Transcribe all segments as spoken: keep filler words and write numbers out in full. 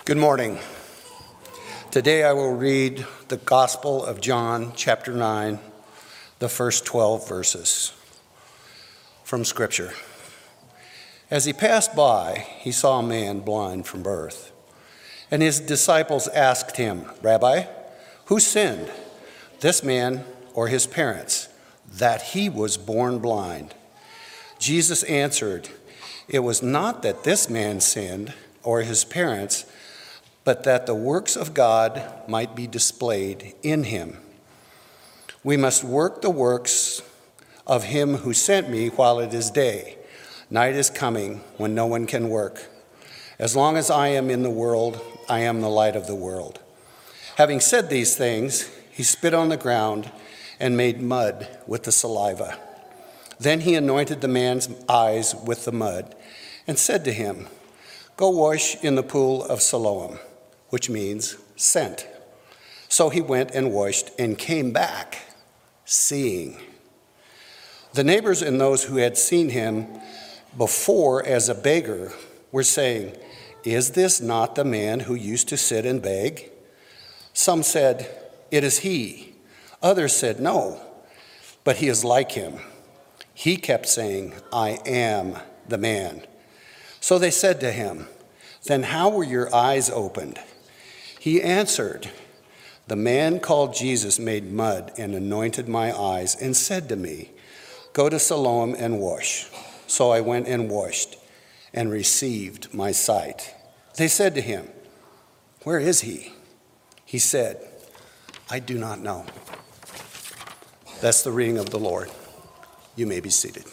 Good morning. Today I will read the Gospel of John, chapter nine, the first twelve verses from Scripture. As he passed by, he saw a man blind from birth. And his disciples asked him, "Rabbi, who sinned, this man or his parents, that he was born blind?" Jesus answered, "It was not that this man sinned or his parents, but that the works of God might be displayed in him. We must work the works of him who sent me while it is day. Night is coming when no one can work. As long as I am in the world, I am the light of the world." Having said these things, he spit on the ground and made mud with the saliva. Then he anointed the man's eyes with the mud and said to him, "Go wash in the pool of Siloam," which means sent. So he went and washed and came back, seeing. The neighbors and those who had seen him before as a beggar were saying, "Is this not the man who used to sit and beg?" Some said, "It is he." Others said, "No, but he is like him." He kept saying, "I am the man." So they said to him, "Then how were your eyes opened?" He answered, "The man called Jesus made mud and anointed my eyes and said to me, 'Go to Siloam and wash.' So I went and washed and received my sight." They said to him, "Where is he?" He said, "I do not know." That's the reading of the Lord. You may be seated.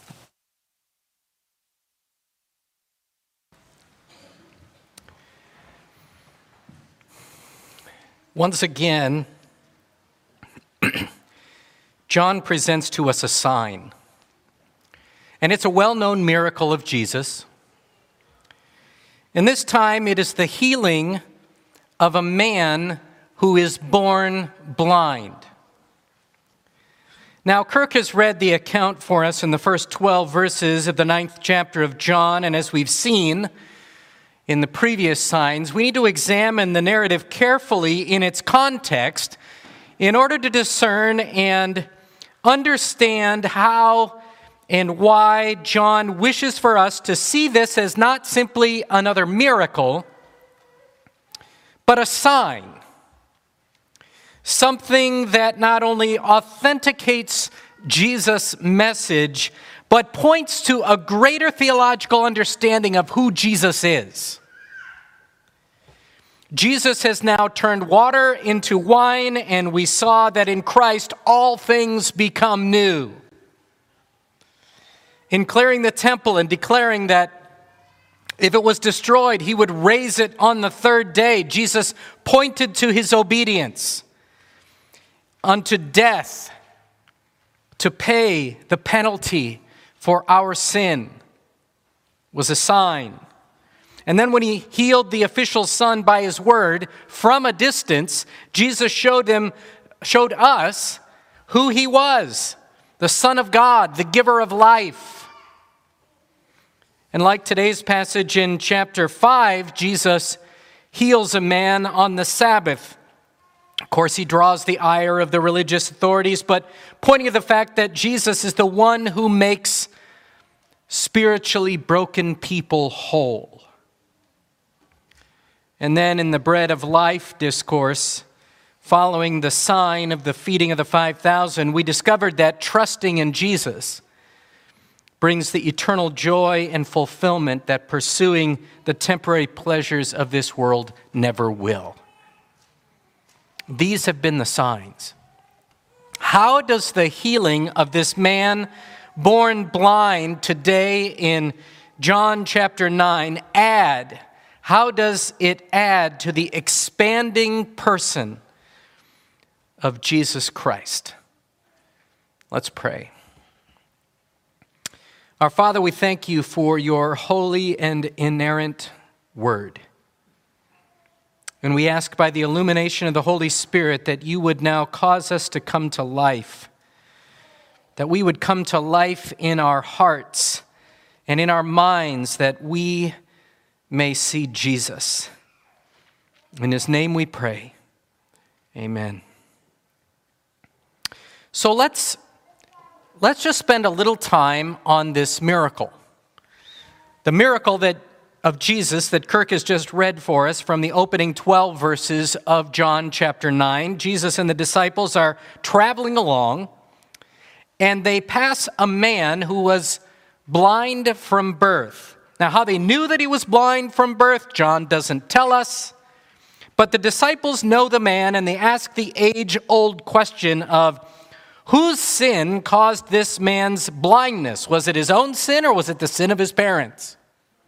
Once again, John presents to us a sign. And it's a well-known miracle of Jesus. And this time it is the healing of a man who is born blind. Now, Kirk has read the account for us in the first twelve verses of the ninth chapter of John, and as we've seen in the previous signs, we need to examine the narrative carefully in its context in order to discern and understand how and why John wishes for us to see this as not simply another miracle, but a sign. Something that not only authenticates Jesus' message, but points to a greater theological understanding of who Jesus is. Jesus has now turned water into wine, and we saw that in Christ all things become new. In clearing the temple and declaring that if it was destroyed, he would raise it on the third day, Jesus pointed to his obedience unto death to pay the penalty for our sin was a sign. And then when he healed the official son by his word from a distance, Jesus showed them, showed us who he was, the Son of God, the giver of life. And like today's passage in chapter five, Jesus heals a man on the Sabbath. Of course, he draws the ire of the religious authorities, but pointing to the fact that Jesus is the one who makes spiritually broken people whole. And then in the bread of life discourse, following the sign of the feeding of the five thousand, we discovered that trusting in Jesus brings the eternal joy and fulfillment that pursuing the temporary pleasures of this world never will. These have been the signs. How does the healing of this man born blind today in John chapter nine add? How does it add to the expanding person of Jesus Christ? Let's pray. Our Father, we thank you for your holy and inerrant word. And we ask by the illumination of the Holy Spirit that you would now cause us to come to life, that we would come to life in our hearts and in our minds, that we may see Jesus, In his name we pray. Amen. So let's let's just spend a little time on this miracle. The miracle that of Jesus that Kirk has just read for us from the opening twelve verses of John chapter nine. Jesus and the disciples are traveling along, and they pass a man who was blind from birth. Now, how they knew that he was blind from birth, John doesn't tell us. But the disciples know the man, and they ask the age-old question of, whose sin caused this man's blindness? Was it his own sin, or was it the sin of his parents?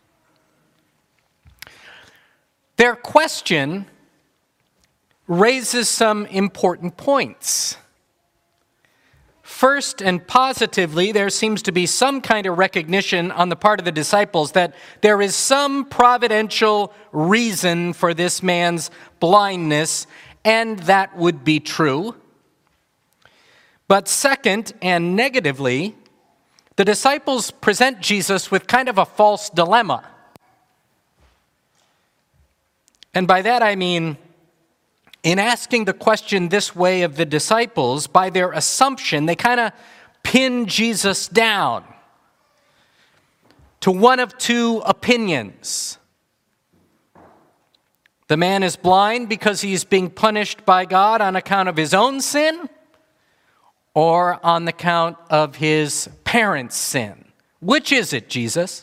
Their question raises some important points. First, and positively, there seems to be some kind of recognition on the part of the disciples that there is some providential reason for this man's blindness, and that would be true. But second, and negatively, the disciples present Jesus with kind of a false dilemma. And by that I mean, in asking the question this way of the disciples, by their assumption, they kind of pin Jesus down to one of two opinions. The man is blind because he's being punished by God on account of his own sin, or on the account of his parents' sin. Which is it, Jesus?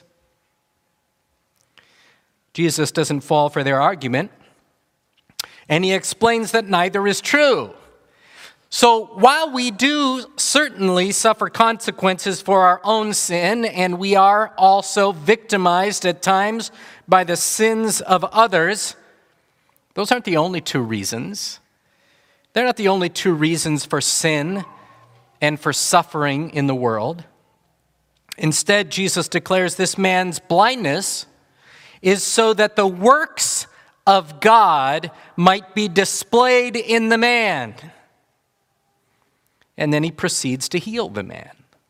Jesus doesn't fall for their argument, and he explains that neither is true. So while we do certainly suffer consequences for our own sin, and we are also victimized at times by the sins of others, those aren't the only two reasons. They're not the only two reasons for sin and for suffering in the world. Instead, Jesus declares this man's blindness is so that the works of God might be displayed in the man. And then he proceeds to heal the man.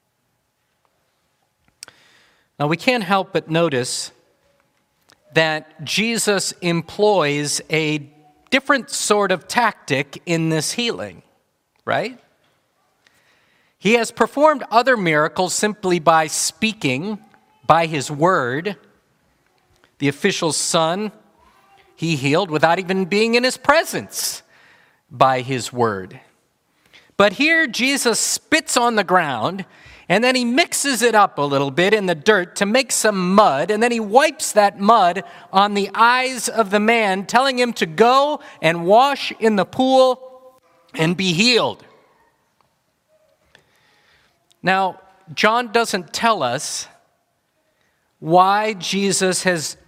Now, we can't help but notice that Jesus employs a different sort of tactic in this healing, right? He has performed other miracles simply by speaking, by his word. The official's son, he healed without even being in his presence by his word. But here Jesus spits on the ground, and then he mixes it up a little bit in the dirt to make some mud, and then he wipes that mud on the eyes of the man, telling him to go and wash in the pool and be healed. Now, John doesn't tell us why Jesus has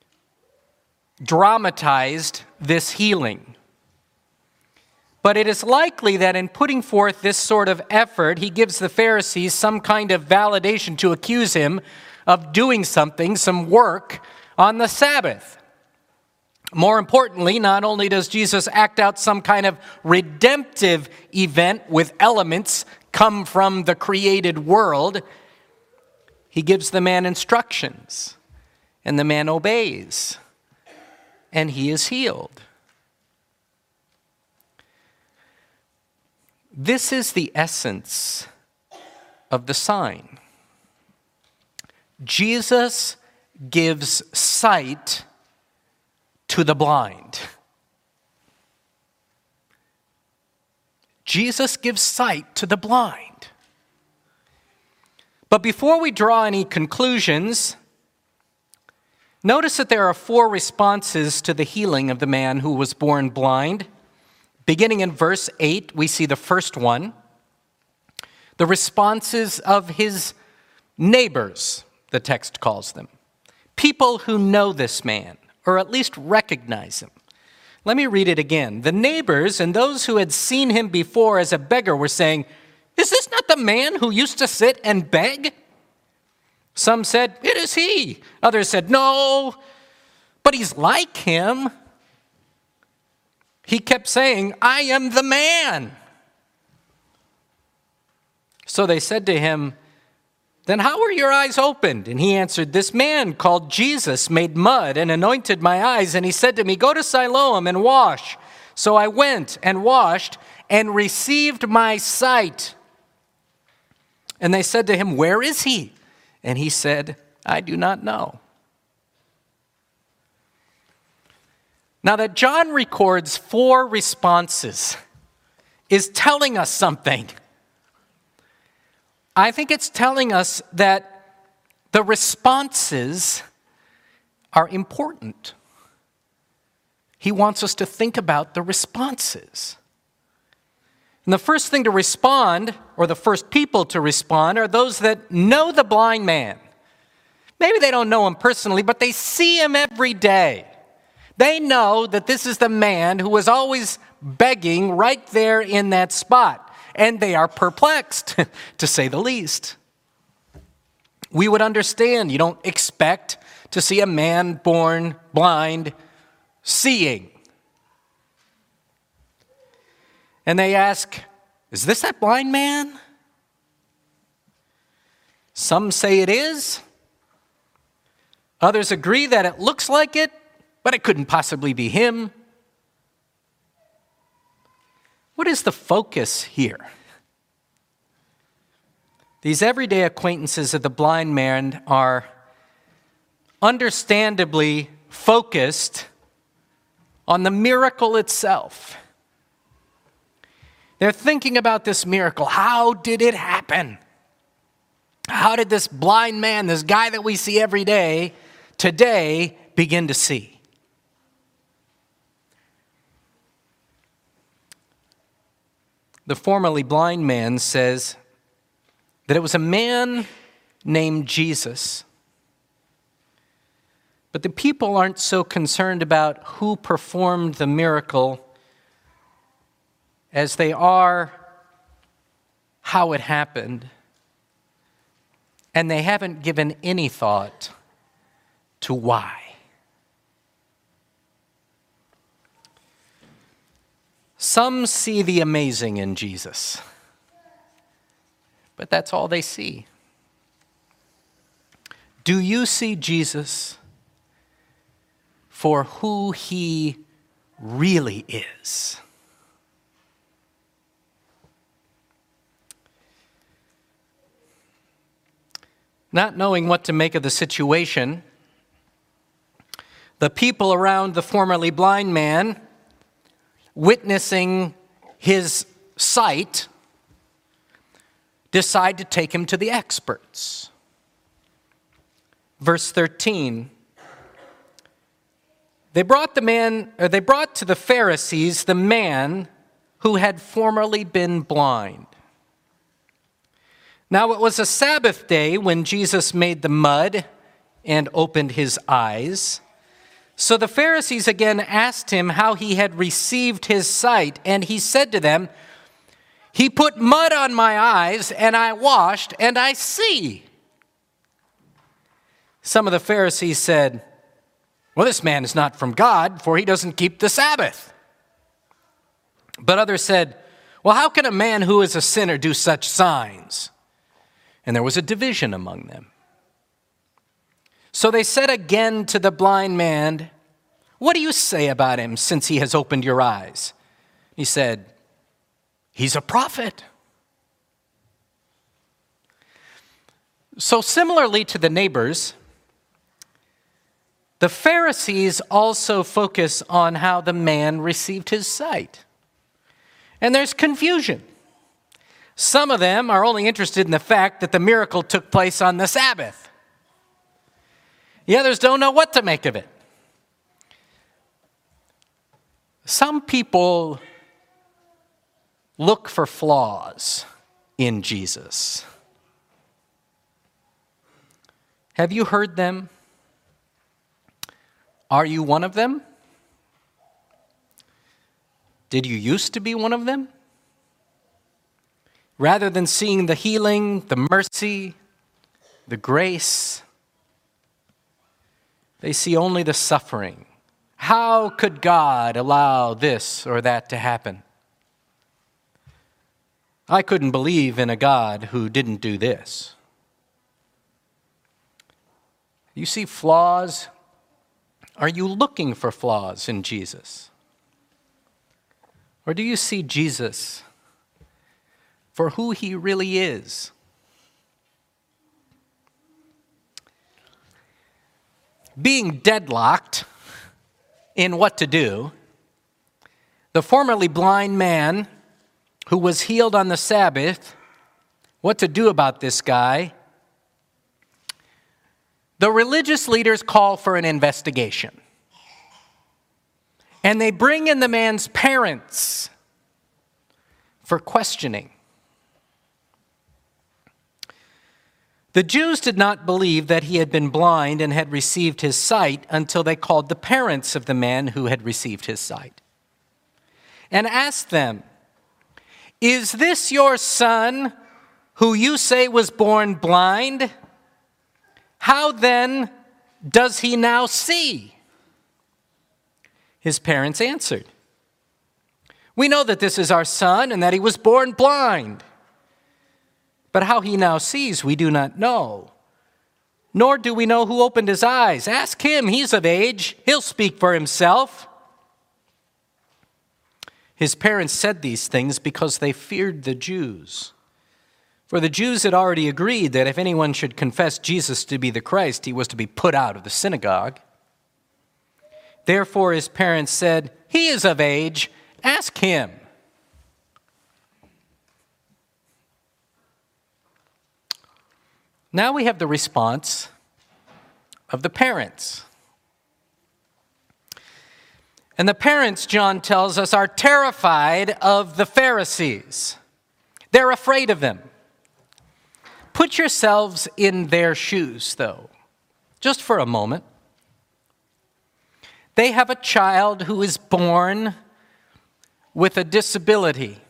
dramatized this healing. But it is likely that in putting forth this sort of effort, he gives the Pharisees some kind of validation to accuse him of doing something, some work, on the Sabbath. More importantly, not only does Jesus act out some kind of redemptive event with elements come from the created world, he gives the man instructions, and the man obeys, and he is healed. This is the essence of the sign. Jesus gives sight to the blind. Jesus gives sight to the blind. But before we draw any conclusions, notice that there are four responses to the healing of the man who was born blind. Beginning in verse eight, we see the first one. The responses of his neighbors, the text calls them. People who know this man, or at least recognize him. Let me read it again. The neighbors and those who had seen him before as a beggar were saying, "Is this not the man who used to sit and beg?" Some said, "It is he." Others said, "No, but he's like him." He kept saying, "I am the man." So they said to him, Then how were your eyes opened? And he answered, this man called Jesus made mud and anointed my eyes, and he said to me, go to Siloam and wash. So I went and washed and received my sight. And they said to him, where is he? And he said, I do not know. Now that John records four responses is telling us something. I think it's telling us that the responses are important. He wants us to think about the responses. And the first thing to respond, or the first people to respond, are those that know the blind man. Maybe they don't know him personally, but they see him every day. They know that this is the man who was always begging right there in that spot. And they are perplexed, to say the least. We would understand. You don't expect to see a man born blind seeing. And they ask, is this that blind man? Some say it is. Others agree that it looks like it, but it couldn't possibly be him. What is the focus here? These everyday acquaintances of the blind man are understandably focused on the miracle itself. They're thinking about this miracle. How did it happen? How did this blind man, this guy that we see every day, today begin to see? The formerly blind man says that it was a man named Jesus. But the people aren't so concerned about who performed the miracle as they are how it happened. And they haven't given any thought to why. Some see the amazing in Jesus, but that's all they see. Do you see Jesus for who he really is? Not knowing what to make of the situation, the people around the formerly blind man, witnessing his sight, decide to take him to the experts. Verse thirteen. They brought the man, or they brought to the Pharisees the man who had formerly been blind. Now it was a Sabbath day when Jesus made the mud and opened his eyes. So the Pharisees again asked him how he had received his sight, and he said to them, he put mud on my eyes, and I washed, and I see. Some of the Pharisees said, well, this man is not from God, for he doesn't keep the Sabbath. But others said, well, how can a man who is a sinner do such signs? And there was a division among them. So they said again to the blind man, what do you say about him since he has opened your eyes? He said, he's a prophet. So similarly to the neighbors, the Pharisees also focus on how the man received his sight. And there's confusion. Some of them are only interested in the fact that the miracle took place on the Sabbath. The others don't know what to make of it. Some people look for flaws in Jesus. Have you heard them? Are you one of them? Did you used to be one of them? Rather than seeing the healing, the mercy, the grace, they see only the suffering. How could God allow this or that to happen? I couldn't believe in a God who didn't do this. You see flaws? Are you looking for flaws in Jesus? Or do you see Jesus for who he really is? Being deadlocked in what to do, the formerly blind man who was healed on the Sabbath, what to do about this guy, the religious leaders call for an investigation. And they bring in the man's parents for questioning. The Jews did not believe that he had been blind and had received his sight until they called the parents of the man who had received his sight and asked them, "Is this your son who you say was born blind? How then does he now see?" His parents answered, "We know that this is our son and that he was born blind. But how he now sees, we do not know. Nor do we know who opened his eyes. Ask him, he's of age. He'll speak for himself." His parents said these things because they feared the Jews. For the Jews had already agreed that if anyone should confess Jesus to be the Christ, he was to be put out of the synagogue. Therefore his parents said, "He is of age. Ask him." Now we have the response of the parents. And the parents, John tells us, are terrified of the Pharisees. They're afraid of them. Put yourselves in their shoes, though, just for a moment. They have a child who is born with a disability.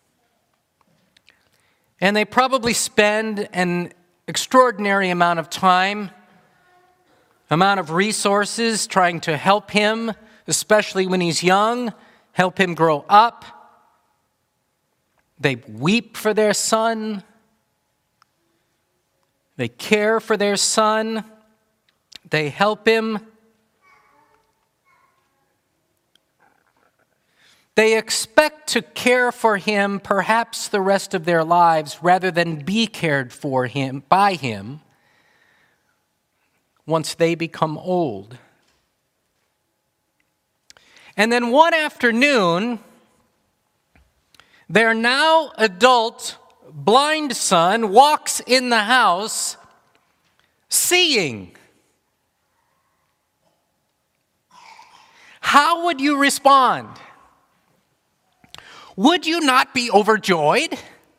And they probably spend an extraordinary amount of time, amount of resources trying to help him, especially when he's young, help him grow up. They weep for their son. They care for their son. They help him. They expect to care for him perhaps the rest of their lives rather than be cared for him by him once they become old. And then one afternoon, their now adult blind son walks in the house seeing. How would you respond? Would you not be overjoyed?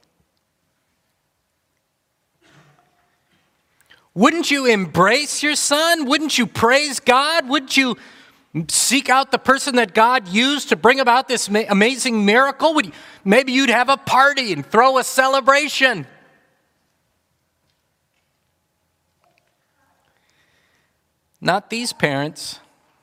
Wouldn't you embrace your son? Wouldn't you praise God? Wouldn't you seek out the person that God used to bring about this amazing miracle? Would you, maybe you'd have a party and throw a celebration. Not these parents.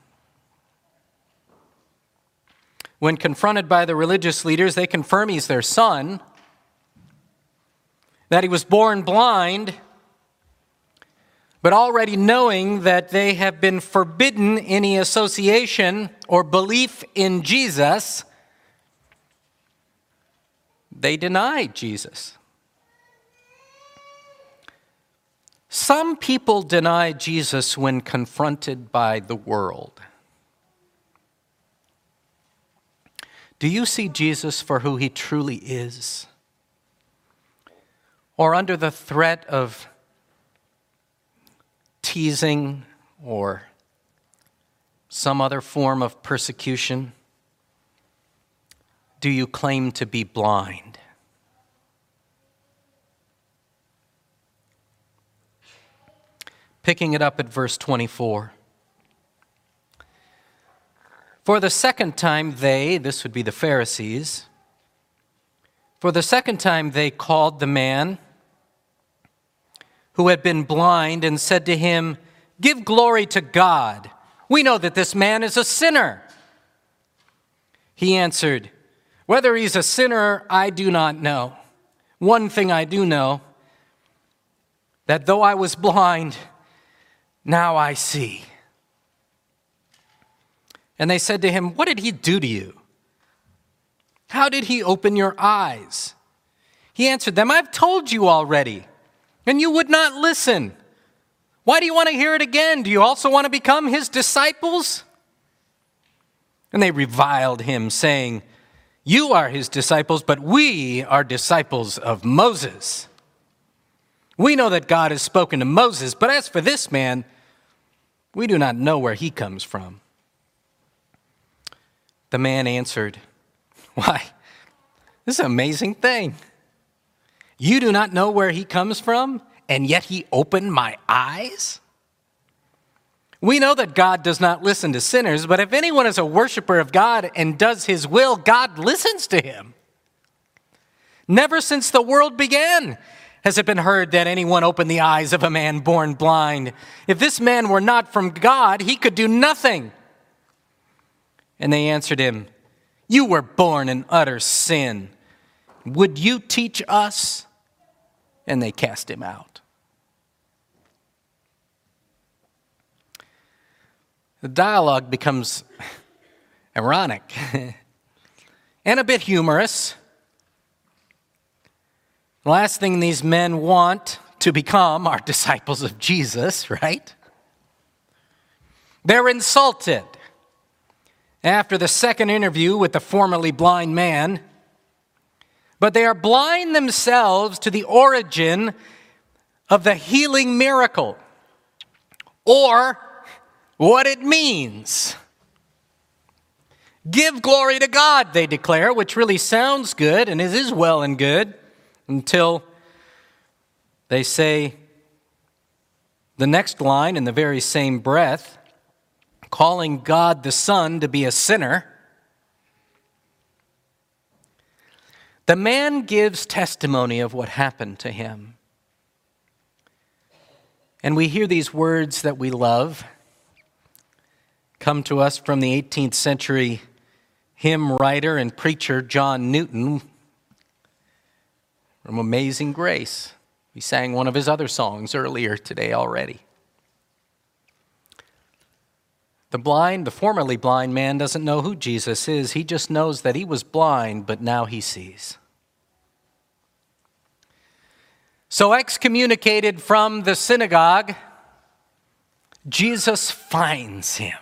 When confronted by the religious leaders, they confirm he's their son, that he was born blind, but already knowing that they have been forbidden any association or belief in Jesus, they deny Jesus. Some people deny Jesus when confronted by the world. Do you see Jesus for who he truly is? Or under the threat of teasing or some other form of persecution, do you claim to be blind? Picking it up at verse twenty-four. For the second time they, this would be the Pharisees, for the second time they called the man who had been blind and said to him, "Give glory to God. We know that this man is a sinner." He answered, "Whether he's a sinner, I do not know. One thing I do know, that though I was blind, Now I see." And they said to him, "What did he do to you? How did he open your eyes?" He answered them, "I've told you already, and you would not listen. Why do you want to hear it again? Do you also want to become his disciples?" And they reviled him, saying, "You are his disciples, but we are disciples of Moses. We know that God has spoken to Moses, but as for this man, we do not know where he comes from." The man answered, "Why, this is an amazing thing. You do not know where he comes from, and yet he opened my eyes? We know that God does not listen to sinners, but if anyone is a worshiper of God and does his will, God listens to him. Never since the world began has it been heard that anyone opened the eyes of a man born blind. If this man were not from God, he could do nothing." And they answered him, "You were born in utter sin. Would you teach us?" And they cast him out. The dialogue becomes ironic and a bit humorous. The last thing these men want to become are disciples of Jesus, right? They're insulted after the second interview with the formerly blind man, but they are blind themselves to the origin of the healing miracle, or what it means. Give glory to God, they declare, which really sounds good, and it is well and good, until they say the next line in the very same breath, calling God the Son to be a sinner. The man gives testimony of what happened to him. And we hear these words that we love come to us from the eighteenth century hymn writer and preacher John Newton from Amazing Grace. We sang one of his other songs earlier today already. The blind, the formerly blind man doesn't know who Jesus is. He just knows that he was blind, but now he sees. So excommunicated from the synagogue, Jesus finds him.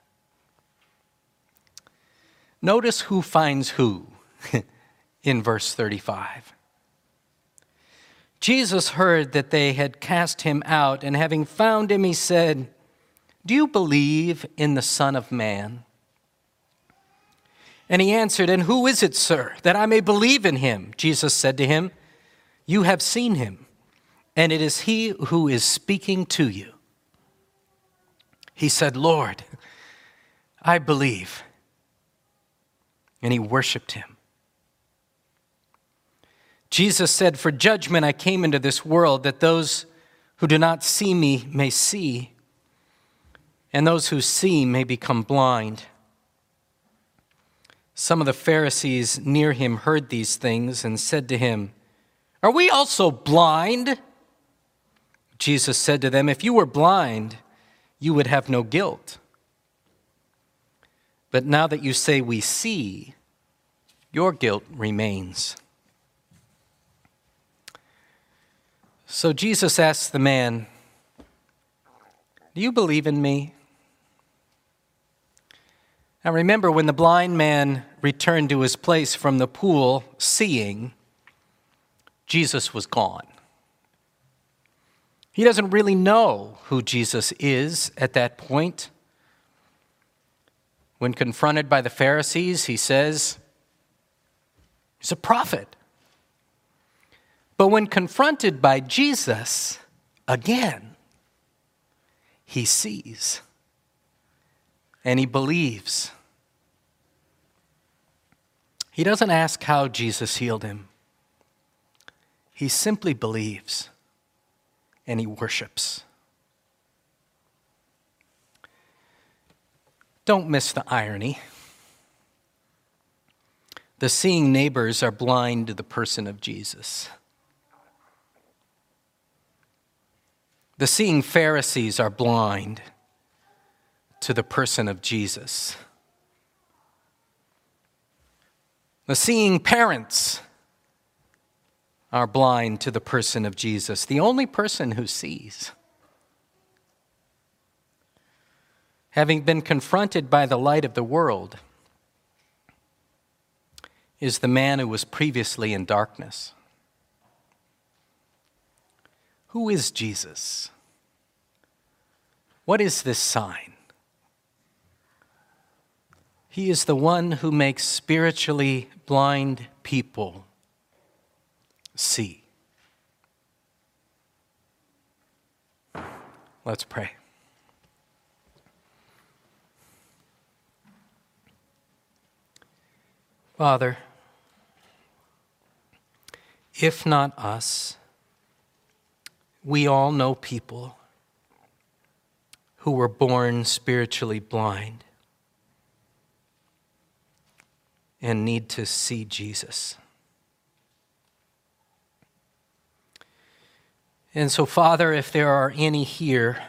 Notice who finds who in verse thirty-five. Jesus heard that they had cast him out, and having found him, he said, "Do you believe in the Son of Man?" And he answered, "And who is it, sir, that I may believe in him?" Jesus said to him, "You have seen him, and it is he who is speaking to you." He said, "Lord, I believe." And he worshiped him. Jesus said, "For judgment I came into this world, that those who do not see me may see, and those who see may become blind." Some of the Pharisees near him heard these things and said to him, "Are we also blind?" Jesus said to them, "If you were blind, you would have no guilt. But now that you say we see, your guilt remains." So Jesus asks the man, "Do you believe in me?" Now remember, when the blind man returned to his place from the pool, seeing, Jesus was gone. He doesn't really know who Jesus is at that point. When confronted by the Pharisees, he says, he's a prophet. But when confronted by Jesus, again, he sees and he believes. He doesn't ask how Jesus healed him. He simply believes and he worships. Don't miss the irony. The seeing neighbors are blind to the person of Jesus. The The seeing Pharisees are blind to the person of Jesus. The seeing parents are blind to the person of Jesus, the only person who sees. Having been confronted by the light of the world, is the man who was previously in darkness. Who is Jesus? What is this sign? He is the one who makes spiritually blind people see. Let's pray. Father, if not us, we all know people who were born spiritually blind and need to see Jesus. And so, Father, if there are any here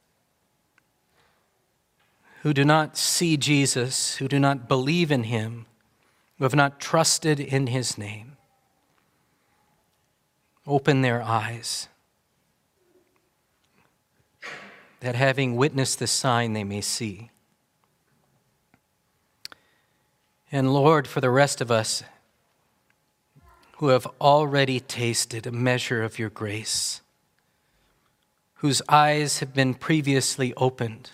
who do not see Jesus, who do not believe in him, who have not trusted in his name, open their eyes, that having witnessed the sign they may see. And Lord, for the rest of us who have already tasted a measure of your grace, whose eyes have been previously opened,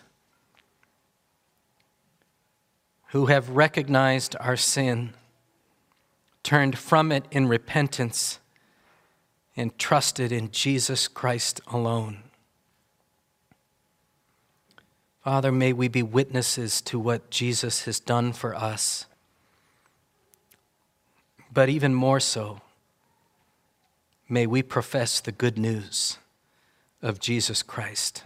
who have recognized our sin, turned from it in repentance, and trusted in Jesus Christ alone. Father, may we be witnesses to what Jesus has done for us. But even more so, may we profess the good news of Jesus Christ,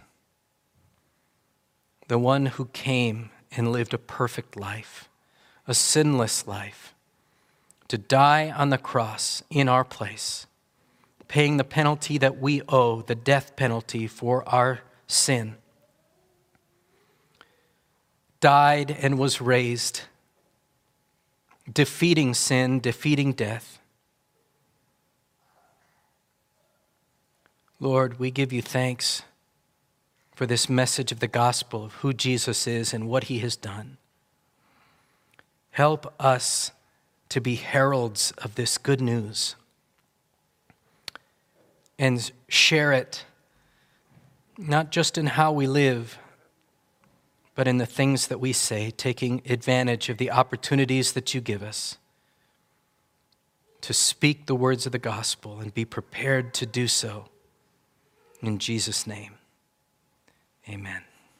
the one who came and lived a perfect life, a sinless life, to die on the cross in our place, paying the penalty that we owe, the death penalty for our sin, died and was raised, defeating sin, defeating death. Lord, we give you thanks for this message of the gospel of who Jesus is and what he has done. Help us to be heralds of this good news and share it, not just in how we live, but in the things that we say, taking advantage of the opportunities that you give us to speak the words of the gospel and be prepared to do so. In Jesus' name, amen.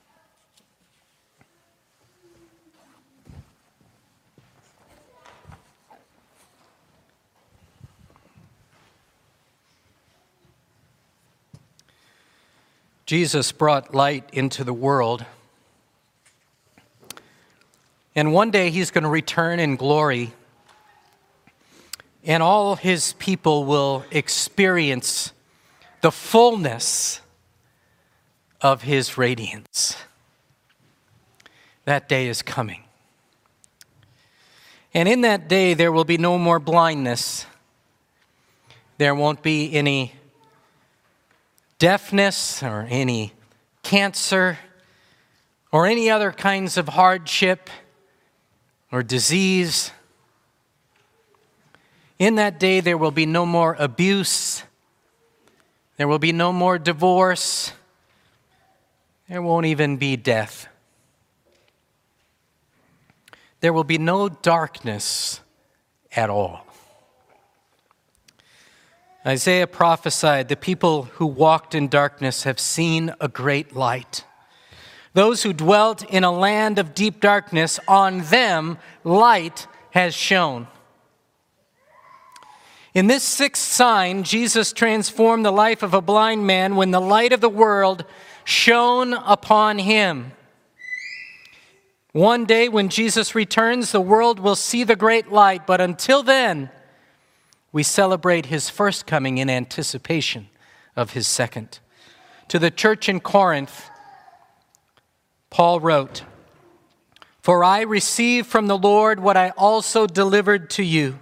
Jesus brought light into the world. And one day he's going to return in glory, and all his people will experience the fullness of his radiance. That day is coming. And in that day, there will be no more blindness. There won't be any deafness or any cancer or any other kinds of hardship or disease. In that day, there will be no more abuse. There will be no more divorce. There won't even be death. There will be no darkness at all. Isaiah prophesied, the people who walked in darkness have seen a great light. Those who dwelt in a land of deep darkness, on them light has shone. In this sixth sign, Jesus transformed the life of a blind man when the light of the world shone upon him. One day when Jesus returns, the world will see the great light, but until then, we celebrate his first coming in anticipation of his second. To the church in Corinth, Paul wrote, "For I received from the Lord what I also delivered to you,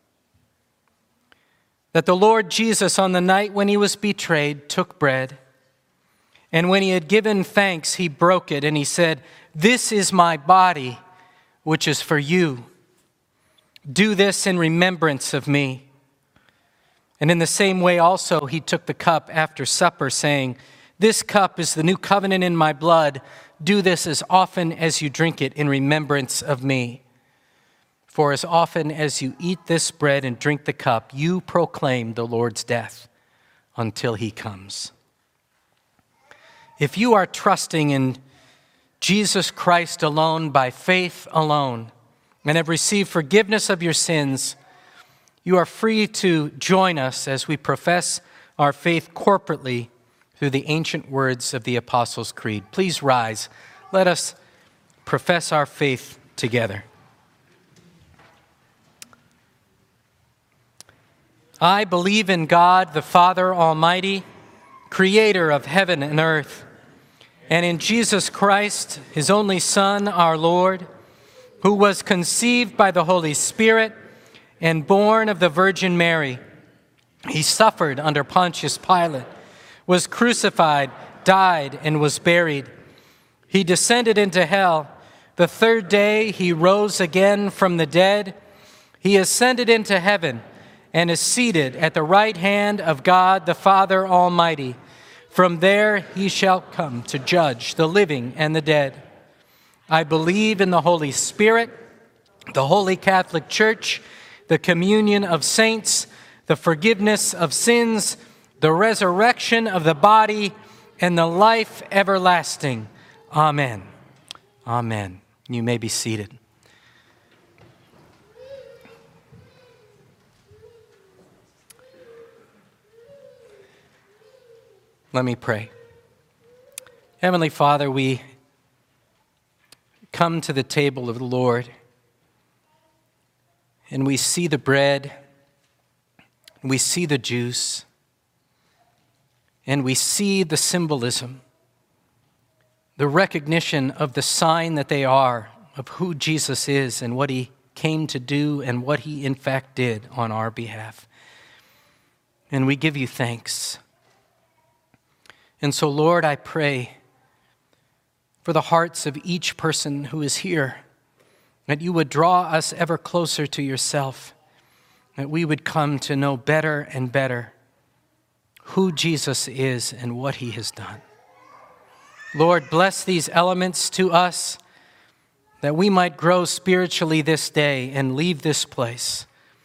that the Lord Jesus, on the night when he was betrayed, took bread, and when he had given thanks, he broke it, and he said, 'This is my body, which is for you. Do this in remembrance of me.' And in the same way also he took the cup after supper, saying, 'This cup is the new covenant in my blood. Do this as often as you drink it in remembrance of me. For as often as you eat this bread and drink the cup, you proclaim the Lord's death until he comes.'" If you are trusting in Jesus Christ alone, by faith alone, and have received forgiveness of your sins, you are free to join us as we profess our faith corporately through the ancient words of the Apostles' Creed. Please rise. Let us profess our faith together. I believe in God, the Father Almighty, creator of heaven and earth, and in Jesus Christ, his only Son, our Lord, who was conceived by the Holy Spirit and born of the Virgin Mary. He suffered under Pontius Pilate, was crucified, died, and was buried. He descended into hell. The third day he rose again from the dead. He ascended into heaven and is seated at the right hand of God the Father Almighty. From there he shall come to judge the living and the dead. I believe in the Holy Spirit, the Holy Catholic Church, the communion of saints, the forgiveness of sins, the resurrection of the body, and the life everlasting. Amen. Amen. You may be seated. Let me pray. Heavenly Father, we come to the table of the Lord, and we see the bread, and we see the juice, and we see the symbolism, the recognition of the sign that they are of who Jesus is and what he came to do and what he in fact did on our behalf. And we give you thanks. And so, Lord, I pray for the hearts of each person who is here, that you would draw us ever closer to yourself, that we would come to know better and better who Jesus is and what he has done. Lord, bless these elements to us, that we might grow spiritually this day and leave this place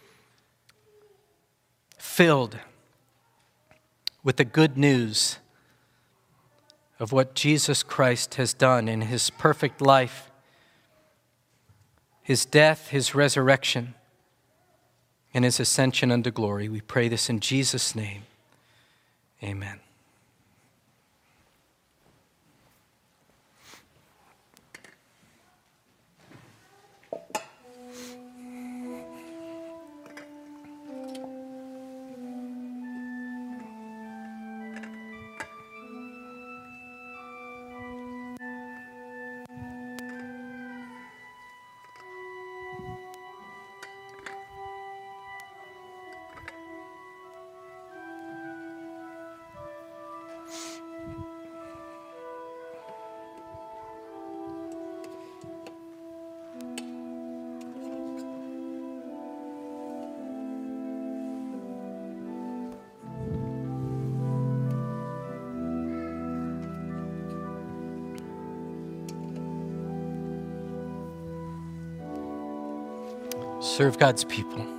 filled with the good news of what Jesus Christ has done in his perfect life, his death, his resurrection, and his ascension unto glory. We pray this in Jesus' name. Amen. Serve God's people.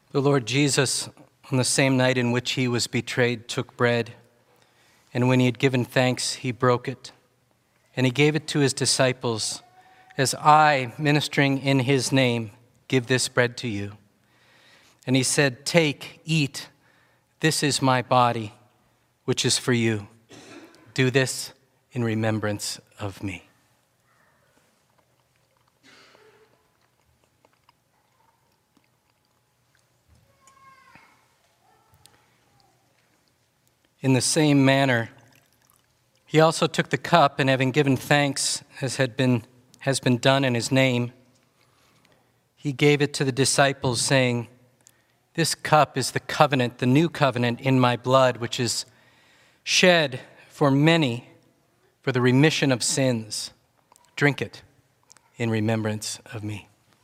The Lord Jesus, on the same night in which he was betrayed, took bread, and when he had given thanks, he broke it, and he gave it to his disciples, as I, ministering in his name, give this bread to you. And he said, take, eat, this is my body, which is for you. Do this in remembrance of me. In the same manner, he also took the cup, and having given thanks, as had been, has been done in his name, he gave it to the disciples, saying, this cup is the covenant, the new covenant in my blood, which is shed for many for the remission of sins. Drink it in remembrance of me.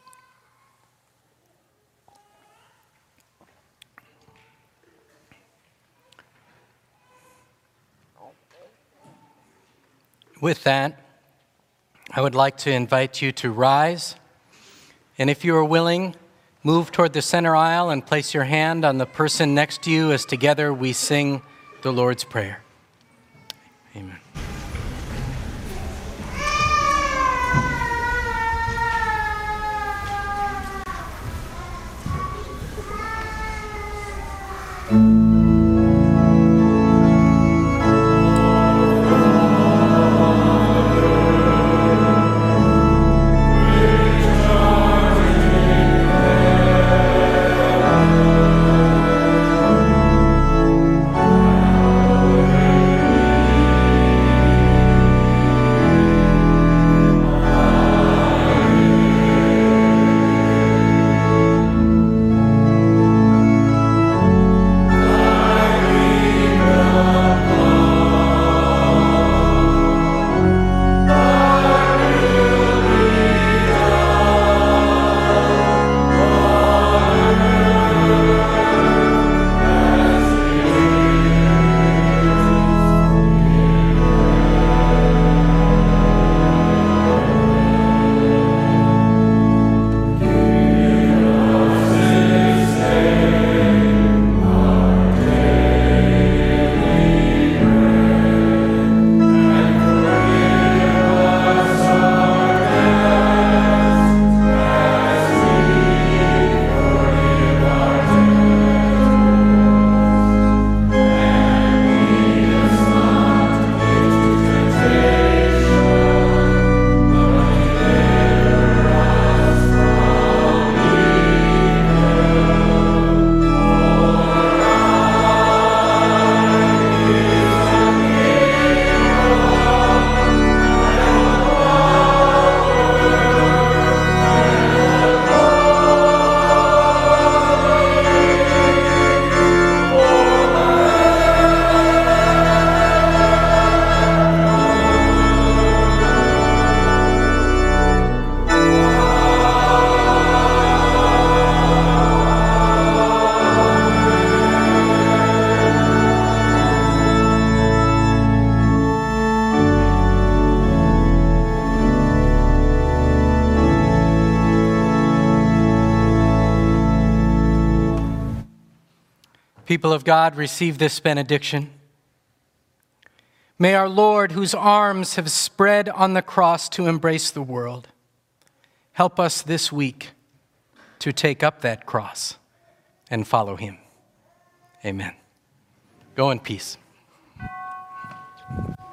With that, I would like to invite you to rise, and if you are willing, move toward the center aisle and place your hand on the person next to you as together we sing the Lord's Prayer. Amen. People of God, receive this benediction. May our Lord, whose arms have spread on the cross to embrace the world, help us this week to take up that cross and follow him. Amen. Go in peace.